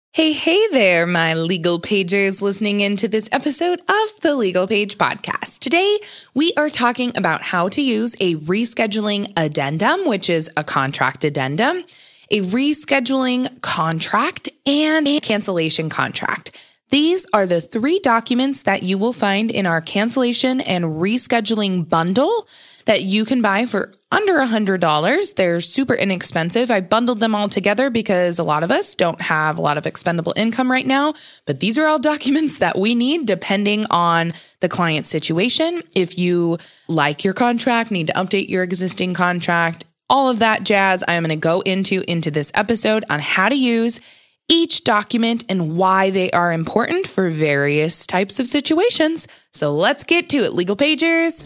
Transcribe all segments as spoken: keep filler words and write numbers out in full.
Hey, hey there, my legal pagers listening into this episode of the Legal Page Podcast. Today, we are talking about how to use a rescheduling addendum, which is a contract addendum, a rescheduling contract, and a cancellation contract. These are the three documents that you will find in our cancellation and rescheduling bundle that you can buy for under one hundred dollars. They're super inexpensive. I bundled them all together because a lot of us don't have a lot of expendable income right now, but these are all documents that we need depending on the client situation. If you like your contract, need to update your existing contract, all of that jazz, I am going to go into into this episode on how to use each document and why they are important for various types of situations. So let's get to it, Legal Pagers.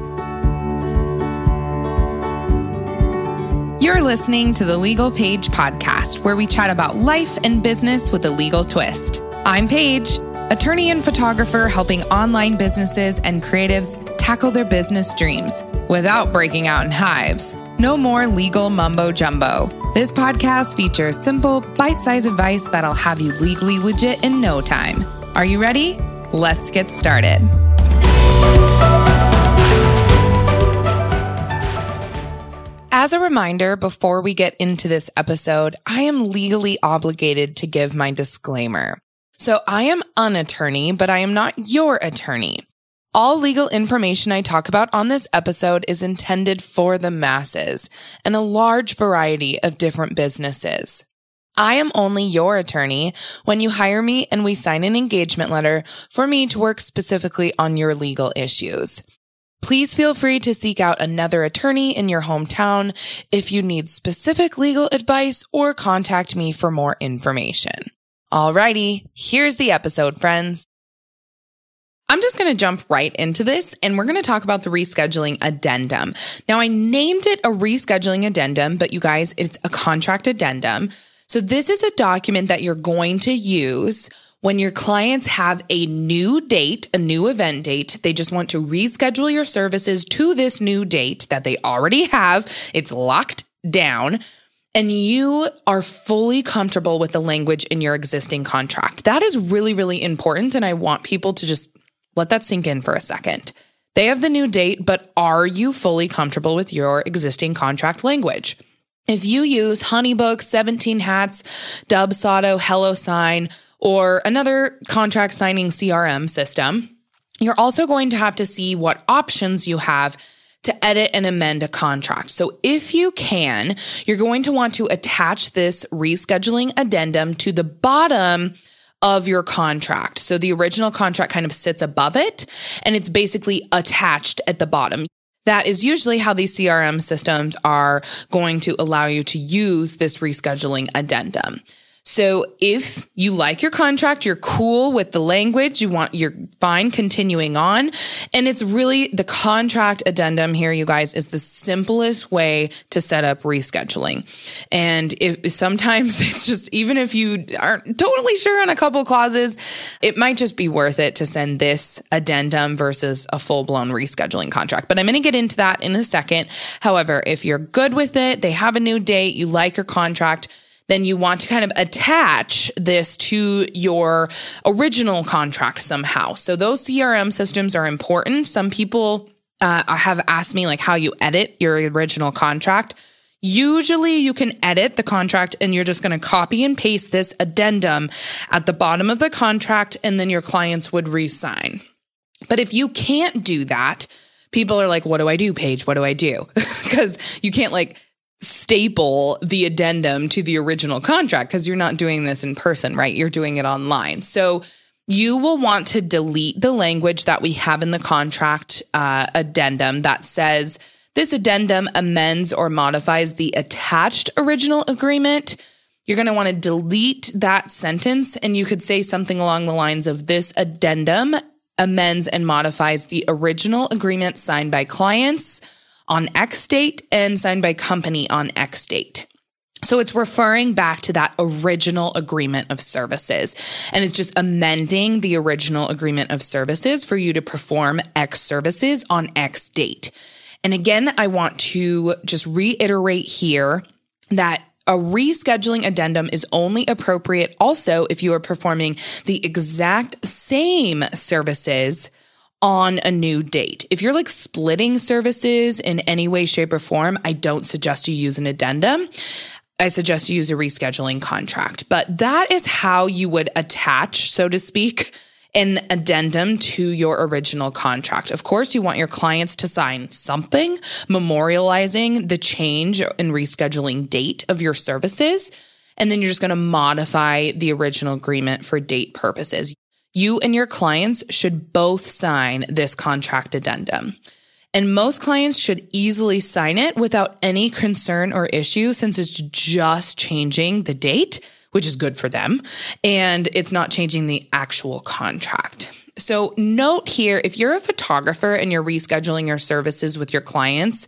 You're listening to the Legal Page Podcast, where we chat about life and business with a legal twist. I'm Paige, attorney and photographer helping online businesses and creatives tackle their business dreams without breaking out in hives. No more legal mumbo jumbo. This podcast features simple, bite-sized advice that'll have you legally legit in no time. Are you ready? Let's get started. As a reminder, before we get into this episode, I am legally obligated to give my disclaimer. So I am an attorney, but I am not your attorney. All legal information I talk about on this episode is intended for the masses and a large variety of different businesses. I am only your attorney when you hire me and we sign an engagement letter for me to work specifically on your legal issues. Please feel free to seek out another attorney in your hometown if you need specific legal advice or contact me for more information. Alrighty, here's the episode, friends. I'm just going to jump right into this and we're going to talk about the rescheduling addendum. Now, I named it a rescheduling addendum, but you guys, it's a contract addendum. So this is a document that you're going to use when your clients have a new date, a new event date. They just want to reschedule your services to this new date that they already have. It's locked down. And you are fully comfortable with the language in your existing contract. That is really, really important. And I want people to just let that sink in for a second. They have the new date, but are you fully comfortable with your existing contract language? If you use HoneyBook, seventeen Hats, Dubsado, HelloSign, or another contract signing C R M system, you're also going to have to see what options you have to edit and amend a contract. So if you can, you're going to want to attach this rescheduling addendum to the bottom of your contract. So the original contract kind of sits above it, and it's basically attached at the bottom. That is usually how these C R M systems are going to allow you to use this rescheduling addendum. So if you like your contract, you're cool with the language, you want, you're fine continuing on. And it's really the contract addendum here, you guys, is the simplest way to set up rescheduling. And if sometimes it's just, even if you aren't totally sure on a couple clauses, it might just be worth it to send this addendum versus a full-blown rescheduling contract. But I'm going to get into that in a second. However, if you're good with it, they have a new date, you like your contract, then you want to kind of attach this to your original contract somehow. So those C R M systems are important. Some people uh, have asked me like how you edit your original contract. Usually you can edit the contract and you're just going to copy and paste this addendum at the bottom of the contract and then your clients would re-sign. But if you can't do that, people are like, what do I do, Paige? What do I do? Because you can't like staple the addendum to the original contract because you're not doing this in person, right? You're doing it online. So you will want to delete the language that we have in the contract uh, addendum that says this addendum amends or modifies the attached original agreement. You're going to want to delete that sentence, and you could say something along the lines of this addendum amends and modifies the original agreement signed by clients on X date and signed by company on X date. So it's referring back to that original agreement of services, and it's just amending the original agreement of services for you to perform X services on X date. And again, I want to just reiterate here that A rescheduling addendum is only appropriate also if you are performing the exact same services on a new date. If you're like splitting services in any way, shape, or form, I don't suggest you use an addendum. I suggest you use a rescheduling contract. But that is how you would attach, so to speak, an addendum to your original contract. Of course, you want your clients to sign something memorializing the change in rescheduling date of your services. And then you're just going to modify the original agreement for date purposes. You and your clients should both sign this contract addendum. And most clients should easily sign it without any concern or issue since it's just changing the date, which is good for them, and it's not changing the actual contract. So note here, if you're a photographer and you're rescheduling your services with your clients,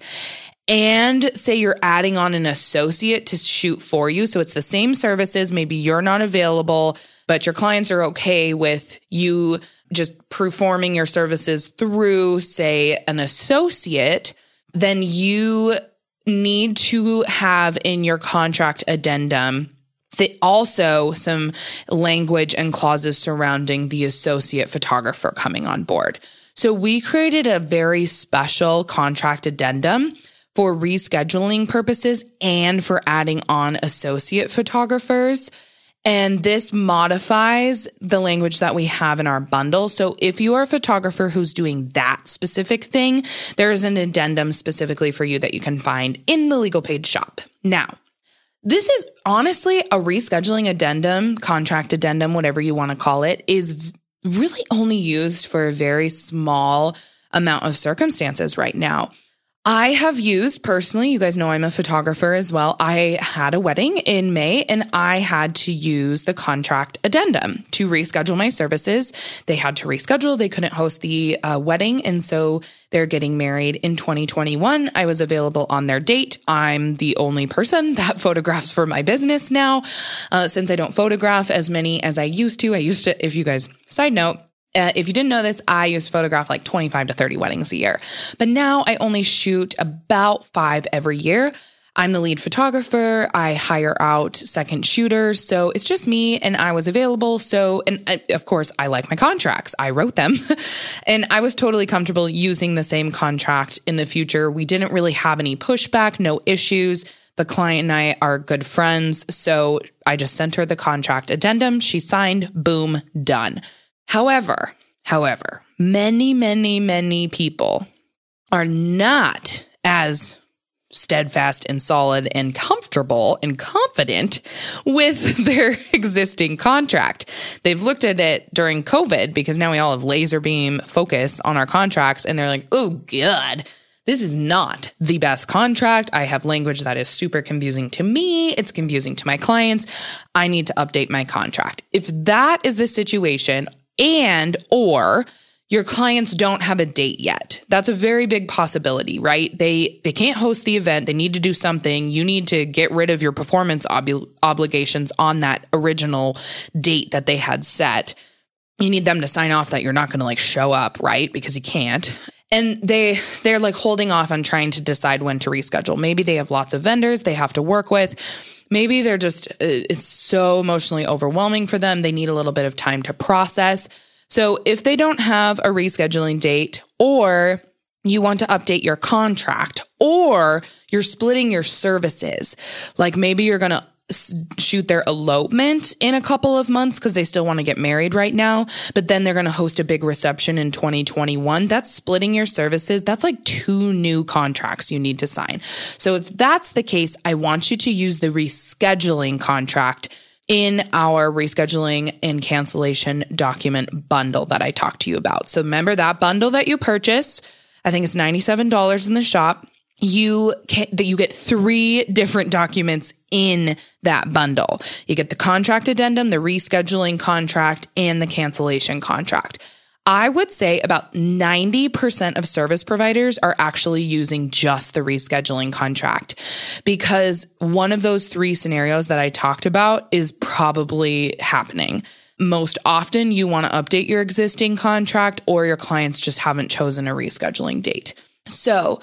and say you're adding on an associate to shoot for you, so it's the same services, maybe you're not available, but your clients are okay with you just performing your services through, say, an associate, then you need to have in your contract addendum that also some language and clauses surrounding the associate photographer coming on board. So we created a very special contract addendum for rescheduling purposes and for adding on associate photographers. And this modifies the language that we have in our bundle. So if you are a photographer who's doing that specific thing, there is an addendum specifically for you that you can find in the Legal Paid shop. Now, this is honestly a rescheduling addendum, contract addendum, whatever you want to call it, is really only used for a very small amount of circumstances right now. I have used personally, you guys know I'm a photographer as well. I had a wedding in May and I had to use the contract addendum to reschedule my services. They had to reschedule. They couldn't host the uh, wedding. And so they're getting married in twenty twenty-one. I was available on their date. I'm the only person that photographs for my business now. Uh, since I don't photograph as many as I used to, I used to, if you guys, side note, Uh, if you didn't know this, I used to photograph like twenty-five to thirty weddings a year. But now I only shoot about five every year. I'm the lead photographer. I hire out second shooters. So it's just me and I was available. So, and I, of course, I like my contracts. I wrote them and I was totally comfortable using the same contract in the future. We didn't really have any pushback, no issues. The client and I are good friends. So I just sent her the contract addendum. She signed, boom, done. However, however, many, many, many people are not as steadfast and solid and comfortable and confident with their existing contract. They've looked at it during COVID because now we all have laser beam focus on our contracts and they're like, oh God, this is not the best contract. I have language that is super confusing to me. It's confusing to my clients. I need to update my contract. If that is the situation, and or your clients don't have a date yet. That's a very big possibility, right? They they can't host the event. They need to do something. You need to get rid of your performance ob- obligations on that original date that they had set. You need them to sign off that you're not going to like show up, right? Because you can't. And they they're like holding off on trying to decide when to reschedule. Maybe they have lots of vendors they have to work with. Maybe they're just, it's so emotionally overwhelming for them. They need a little bit of time to process. So if they don't have a rescheduling date, or you want to update your contract, or you're splitting your services, like maybe you're going to shoot their elopement in a couple of months because they still want to get married right now, but then they're going to host a big reception in twenty twenty-one. That's splitting your services. That's like two new contracts you need to sign. So if that's the case, I want you to use the rescheduling contract in our rescheduling and cancellation document bundle that I talked to you about. So remember that bundle that you purchased, I think it's ninety-seven dollars in the shop. You can, that you get three different documents in that bundle. You get the contract addendum, the rescheduling contract, and the cancellation contract. I would say about ninety percent of service providers are actually using just the rescheduling contract because one of those three scenarios that I talked about is probably happening. Most often you want to update your existing contract or your clients just haven't chosen a rescheduling date. So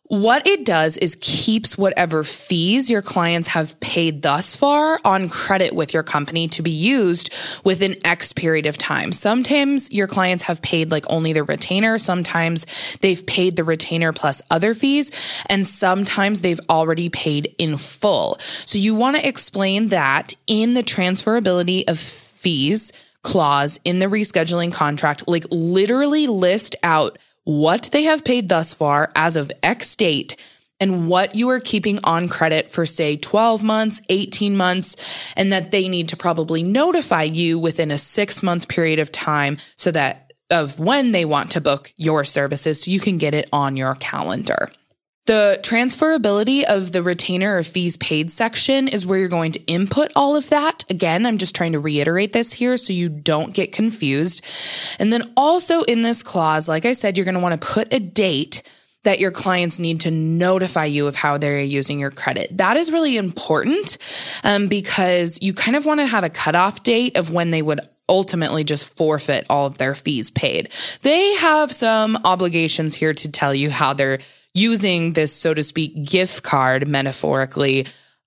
What it does is keeps whatever fees your clients have paid thus far on credit with your company to be used within X period of time. Sometimes your clients have paid like only the retainer. Sometimes they've paid the retainer plus other fees. And sometimes they've already paid in full. So you want to explain that in the transferability of fees clause in the rescheduling contract, like literally list out what they have paid thus far as of X date and what you are keeping on credit for, say, twelve months, eighteen months, and that they need to probably notify you within a six month period of time so that of when they want to book your services so you can get it on your calendar. The transferability of the retainer or fees paid section is where you're going to input all of that. Again, I'm just trying to reiterate this here so you don't get confused. And then also in this clause, like I said, you're going to want to put a date that your clients need to notify you of how they're using your credit. That is really important um, because you kind of want to have a cutoff date of when they would ultimately just forfeit all of their fees paid. They have some obligations here to tell you how they're using this, so to speak, gift card metaphorically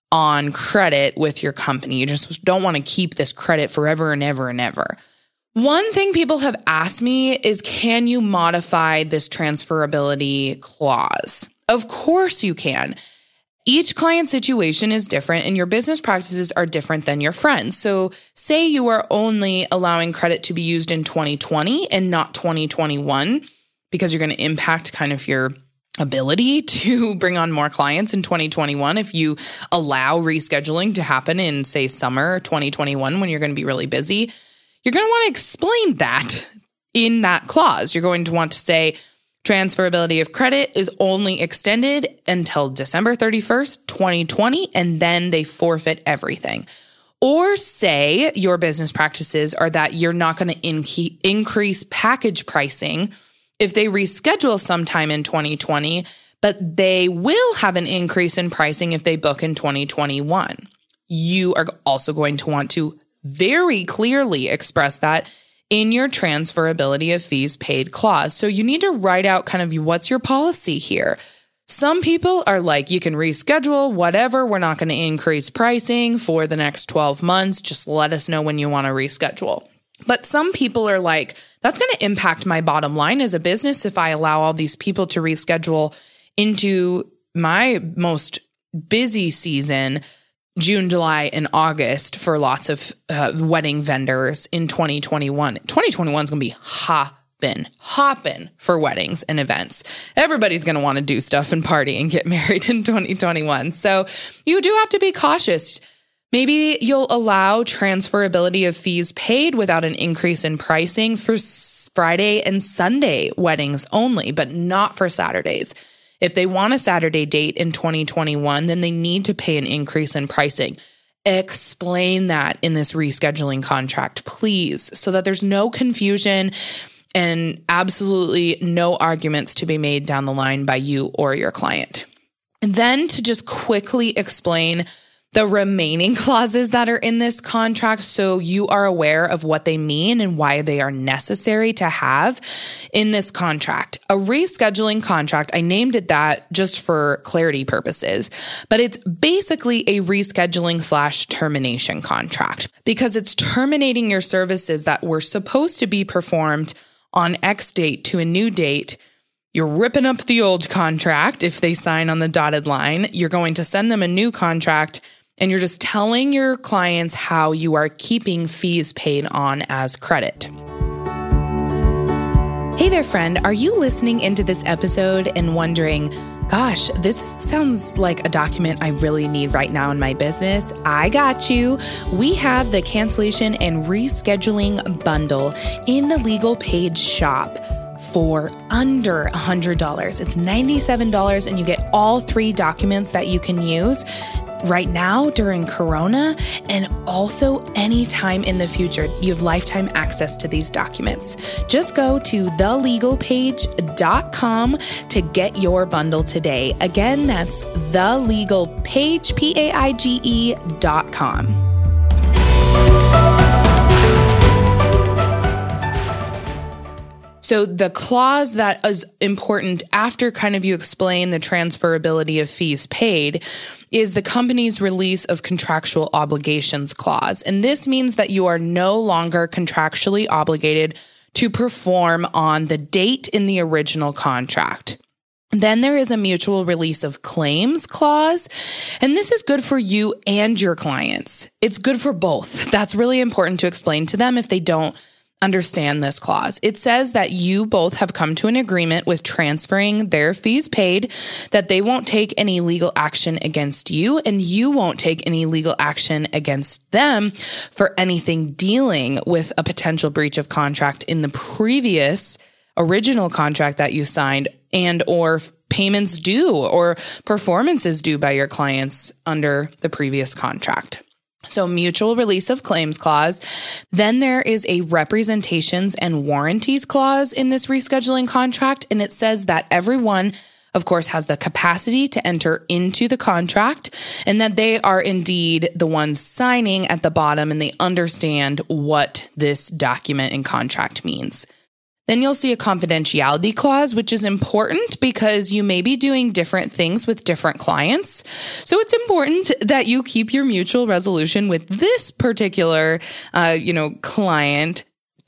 on credit with your company. You just don't want to keep this credit forever and ever and ever. One thing people have asked me is, can you modify this transferability clause? Of course you can. Each client situation is different and your business practices are different than your friends. So say you are only allowing credit to be used in twenty twenty and not twenty twenty-one because you're going to impact kind of your ability to bring on more clients in twenty twenty-one if you allow rescheduling to happen in, say, summer twenty twenty-one when you're going to be really busy. You're going to want to explain that in that clause. You're going to want to say transferability of credit is only extended until December thirty-first, twenty twenty, and then they forfeit everything. Or say your business practices are that you're not going to in- increase package pricing if they reschedule sometime in twenty twenty, but they will have an increase in pricing if they book in twenty twenty-one. You are also going to want to very clearly express that in your transferability of fees paid clause. So you need to write out kind of what's your policy here. Some people are like, you can reschedule, whatever. We're not going to increase pricing for the next twelve months. Just let us know when you want to reschedule. But some people are like, that's going to impact my bottom line as a business if I allow all these people to reschedule into my most busy season, June, July, and August for lots of uh, wedding vendors in twenty twenty-one. twenty twenty-one is going to be hopping, hopping for weddings and events. Everybody's going to want to do stuff and party and get married in twenty twenty-one. So you do have to be cautious. Maybe you'll allow transferability of fees paid without an increase in pricing for Friday and Sunday weddings only, but not for Saturdays. If they want a Saturday date in twenty twenty-one, then they need to pay an increase in pricing. Explain that in this rescheduling contract, please, so that there's no confusion and absolutely no arguments to be made down the line by you or your client. And then to just quickly explain the remaining clauses that are in this contract so you are aware of what they mean and why they are necessary to have in this contract. A rescheduling contract, I named it that just for clarity purposes, but it's basically a rescheduling slash termination contract because it's terminating your services that were supposed to be performed on X date to a new date. You're ripping up the old contract if they sign on the dotted line. You're going to send them a new contract. And you're just telling your clients how you are keeping fees paid on as credit. Hey there, friend. Are you listening into this episode and wondering, gosh, this sounds like a document I really need right now in my business? I got you. We have the cancellation and rescheduling bundle in the Legal Page shop for under one hundred dollars. It's ninety-seven dollars and you get all three documents that you can use right now during Corona and also anytime in the future. You have lifetime access to these documents. Just go to the legal page dot com to get your bundle today. Again, that's the legal page, P A I G E dot com. So the clause that is important after kind of you explain the transferability of fees paid is the company's release of contractual obligations clause. And this means that you are no longer contractually obligated to perform on the date in the original contract. Then there is a mutual release of claims clause, and this is good for you and your clients. It's good for both. That's really important to explain to them if they don't understand this clause. It says that you both have come to an agreement with transferring their fees paid, that they won't take any legal action against you, and you won't take any legal action against them for anything dealing with a potential breach of contract in the previous original contract that you signed, and or payments due or performances due by your clients under the previous contract. So mutual release of claims clause. Then there is a representations and warranties clause in this rescheduling contract. And it says that everyone, of course, has the capacity to enter into the contract and that they are indeed the ones signing at the bottom and they understand what this document and contract means. Then you'll see a confidentiality clause, which is important because you may be doing different things with different clients. So it's important that you keep your mutual resolution with this particular, uh, you know, client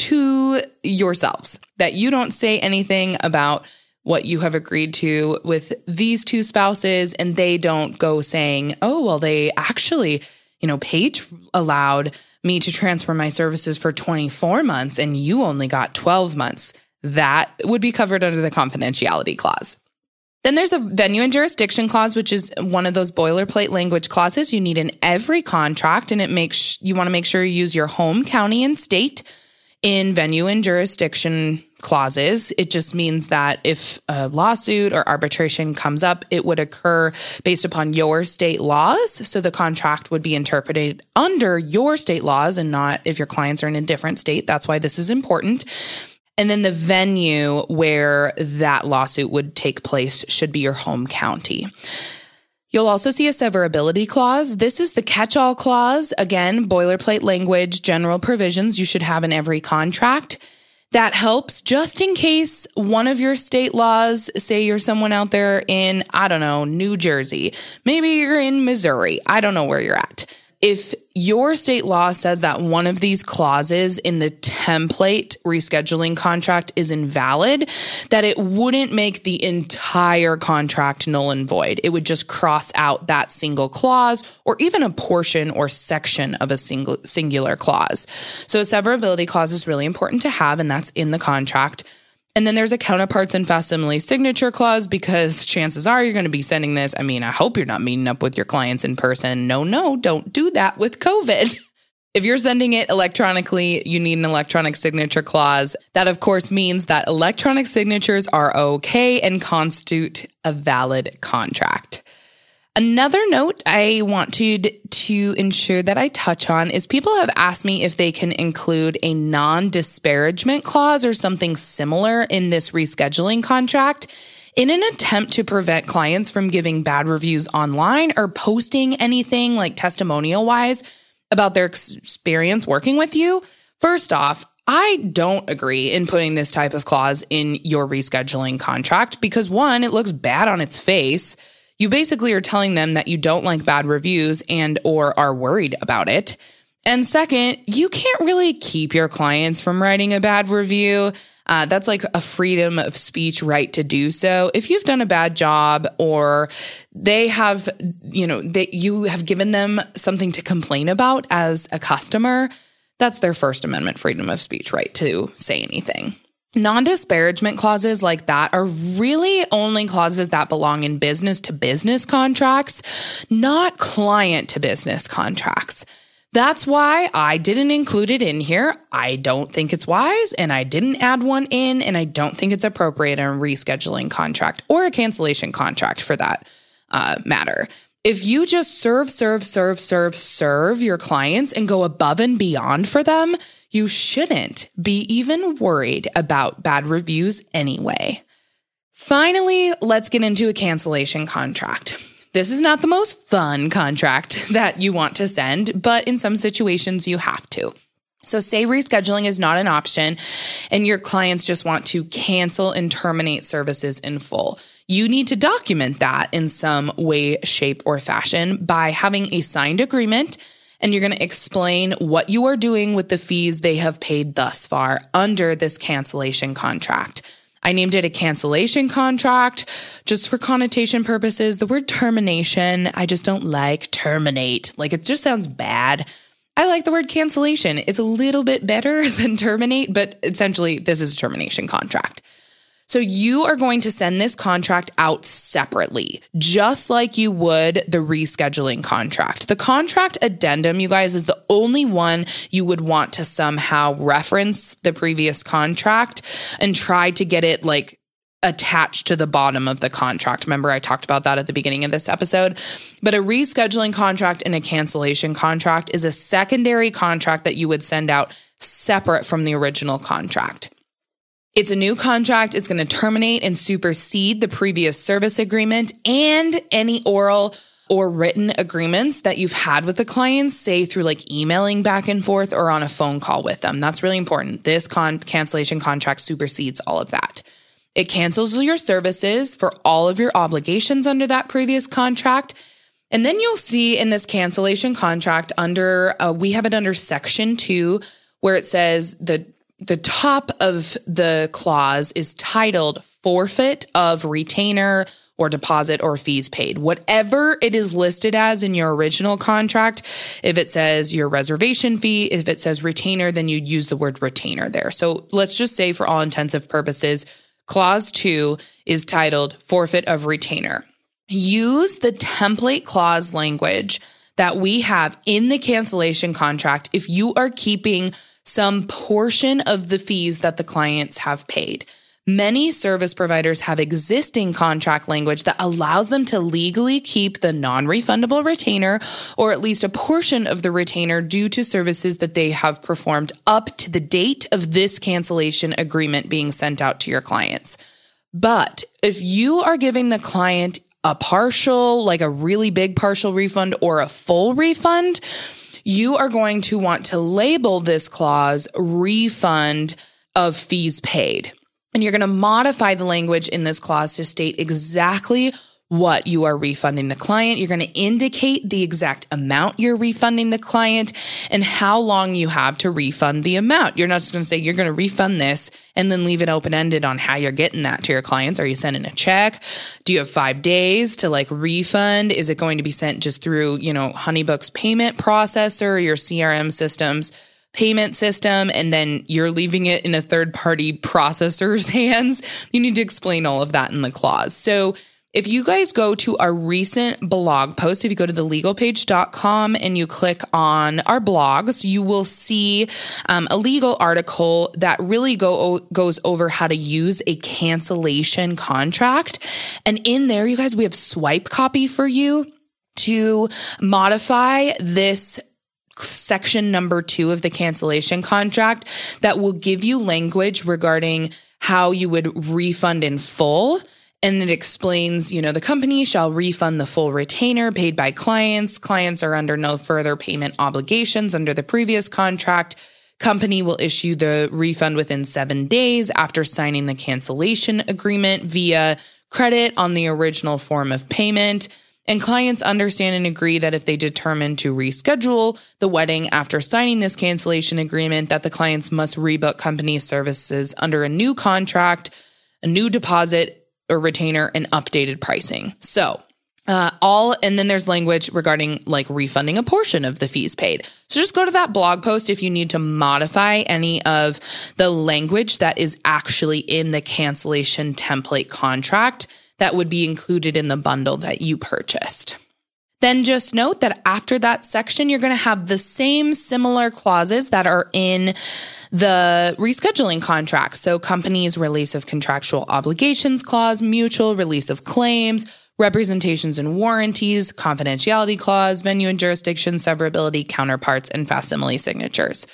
to yourselves, that you don't say anything about what you have agreed to with these two spouses and they don't go saying, oh, well, they actually, you know, Paige allowed me to transfer my services for twenty-four months and you only got twelve months. That would be covered under the confidentiality clause. Then there's a venue and jurisdiction clause, which is one of those boilerplate language clauses you need in every contract. And it makes, you want to make sure you use your home county and state in venue and jurisdiction clauses. It just means that if a lawsuit or arbitration comes up, it would occur based upon your state laws. So the contract would be interpreted under your state laws and not if your clients are in a different state. That's why this is important. And then the venue where that lawsuit would take place should be your home county. You'll also see a severability clause. This is the catch-all clause. Again, boilerplate language, general provisions you should have in every contract. That helps just in case one of your state laws, say you're someone out there in, I don't know, New Jersey. Maybe you're in Missouri. I don't know where you're at. If your state law says that one of these clauses in the template rescheduling contract is invalid, that it wouldn't make the entire contract null and void. It would just cross out that single clause or even a portion or section of a single singular clause. So a severability clause is really important to have, and that's in the contract. And then there's a counterparts and facsimile signature clause because chances are you're going to be sending this. I mean, I hope you're not meeting up with your clients in person. No, no, don't do that with COVID. If you're sending it electronically, you need an electronic signature clause. That, of course, means that electronic signatures are okay and constitute a valid contract. Another note I want to, to ensure that I touch on is people have asked me if they can include a non-disparagement clause or something similar in this rescheduling contract in an attempt to prevent clients from giving bad reviews online or posting anything like testimonial-wise about their experience working with you. First off, I don't agree in putting this type of clause in your rescheduling contract because, one, it looks bad on its face. You basically are telling them that you don't like bad reviews and or are worried about it. And second, you can't really keep your clients from writing a bad review. Uh, that's like a freedom of speech right to do so. If you've done a bad job or they have, you know, they, you have given them something to complain about as a customer, that's their First Amendment freedom of speech right to say anything. Non-disparagement clauses like that are really only clauses that belong in business-to-business contracts, not client-to-business contracts. That's why I didn't include it in here. I don't think it's wise, and I didn't add one in, and I don't think it's appropriate in a rescheduling contract or a cancellation contract for that uh, matter. If you just serve, serve, serve, serve, serve your clients and go above and beyond for them, you shouldn't be even worried about bad reviews anyway. Finally, let's get into a cancellation contract. This is not the most fun contract that you want to send, but in some situations you have to. So say rescheduling is not an option and your clients just want to cancel and terminate services in full. You need to document that in some way, shape, or fashion by having a signed agreement, and you're going to explain what you are doing with the fees they have paid thus far under this cancellation contract. I named it a cancellation contract just for connotation purposes. The word termination, I just don't like terminate. Like it just sounds bad. I like the word cancellation. It's a little bit better than terminate, but essentially this is a termination contract. So you are going to send this contract out separately, just like you would the rescheduling contract. The contract addendum, you guys, is the only one you would want to somehow reference the previous contract and try to get it like attached to the bottom of the contract. Remember, I talked about that at the beginning of this episode. But a rescheduling contract and a cancellation contract is a secondary contract that you would send out separate from the original contract. It's a new contract. It's going to terminate and supersede the previous service agreement and any oral or written agreements that you've had with the clients, say through like emailing back and forth or on a phone call with them. That's really important. This con- cancellation contract supersedes all of that. It cancels your services for all of your obligations under that previous contract. And then you'll see in this cancellation contract under, uh, we have it under section two, where it says the The top of the clause is titled forfeit of retainer or deposit or fees paid. Whatever it is listed as in your original contract, if it says your reservation fee, if it says retainer, then you'd use the word retainer there. So let's just say for all intensive purposes, clause two is titled forfeit of retainer. Use the template clause language that we have in the cancellation contract if you are keeping some portion of the fees that the clients have paid. Many service providers have existing contract language that allows them to legally keep the non-refundable retainer or at least a portion of the retainer due to services that they have performed up to the date of this cancellation agreement being sent out to your clients. But if you are giving the client a partial, like a really big partial refund or a full refund, you are going to want to label this clause refund of fees paid. And you're going to modify the language in this clause to state exactly what you are refunding the client. You're going to indicate the exact amount you're refunding the client and how long you have to refund the amount. You're not just going to say you're going to refund this and then leave it open-ended on how you're getting that to your clients. Are you sending a check? Do you have five days to like refund? Is it going to be sent just through, you know, Honeybook's payment processor, your C R M system's payment system, and then you're leaving it in a third-party processor's hands? You need to explain all of that in the clause. So if you guys go to our recent blog post, if you go to the legal page dot com and you click on our blogs, you will see um, a legal article that really go goes over how to use a cancellation contract. And in there, you guys, we have swipe copy for you to modify this section number two of the cancellation contract that will give you language regarding how you would refund in full. And it explains, you know, the company shall refund the full retainer paid by clients. Clients are under no further payment obligations under the previous contract. Company will issue the refund within seven days after signing the cancellation agreement via credit on the original form of payment. And clients understand and agree that if they determine to reschedule the wedding after signing this cancellation agreement, that the clients must rebook company services under a new contract, a new deposit or retainer, and updated pricing. So uh, all, and then there's language regarding like refunding a portion of the fees paid. So just go to that blog post if you need to modify any of the language that is actually in the cancellation template contract that would be included in the bundle that you purchased. Then just note that after that section, you're going to have the same similar clauses that are in the rescheduling contract. So company's release of contractual obligations clause, mutual release of claims, representations and warranties, confidentiality clause, venue and jurisdiction, severability, counterparts, and facsimile signatures.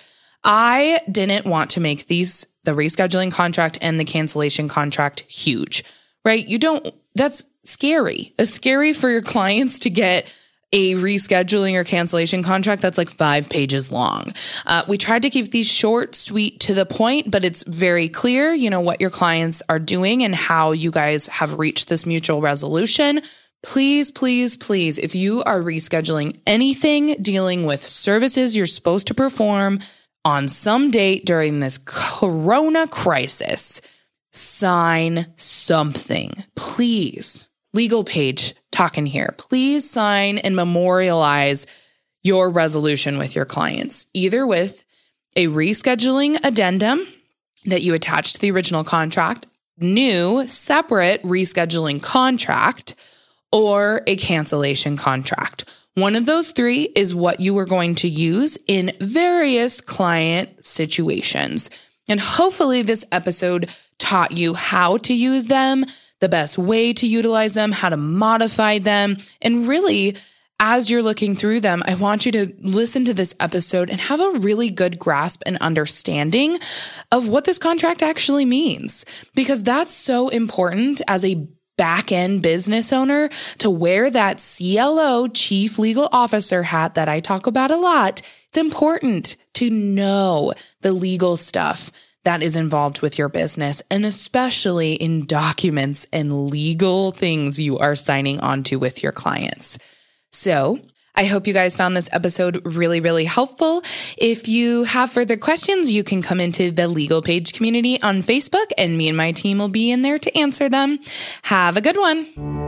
I didn't want to make these, the rescheduling contract and the cancellation contract, huge, right? You don't, that's scary. It's scary for your clients to get a rescheduling or cancellation contract that's like five pages long. Uh, we tried to keep these short, sweet, to the point, but it's very clear, you know, what your clients are doing and how you guys have reached this mutual resolution. Please, please, please, if you are rescheduling anything dealing with services you're supposed to perform on some date during this corona crisis, sign something, please. Legal page talking here. Please sign and memorialize your resolution with your clients, either with a rescheduling addendum that you attach to the original contract, new separate rescheduling contract, or a cancellation contract. One of those three is what you are going to use in various client situations. And hopefully this episode taught you how to use them, the best way to utilize them, how to modify them. And really, as you're looking through them, I want you to listen to this episode and have a really good grasp and understanding of what this contract actually means, because that's so important as a back-end business owner to wear that C L O, Chief Legal Officer hat that I talk about a lot. It's important to know the legal stuff that is involved with your business, and especially in documents and legal things you are signing onto with your clients. So I hope you guys found this episode really, really helpful. If you have further questions, you can come into the Legal Page community on Facebook, and me and my team will be in there to answer them. Have a good one.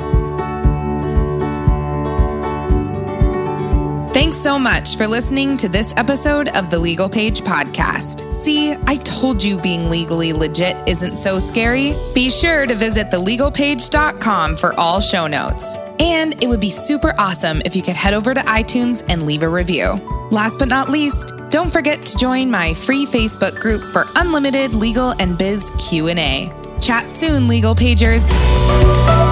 Thanks so much for listening to this episode of the Legal Page podcast. See, I told you being legally legit isn't so scary. Be sure to visit the legal page dot com for all show notes. And it would be super awesome if you could head over to iTunes and leave a review. Last but not least, don't forget to join my free Facebook group for unlimited legal and biz Q and A. Chat soon, Legal Pagers.